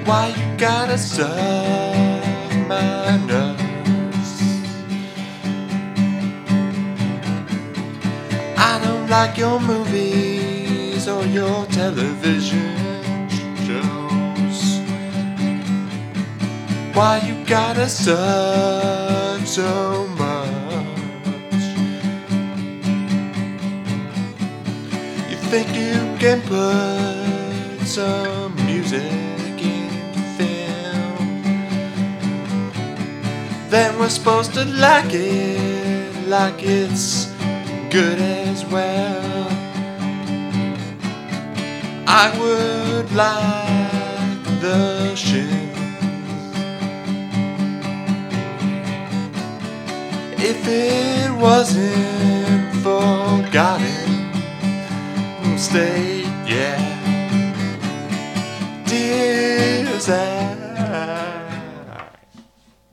Why you gotta suck my nuts? I don't like your movies or your television shows. Why you gotta suck so much? You think you can put some music in film, then we're supposed to like it, like it's good as well. I would like the Shins if it wasn't for Garden State, yeah. Dear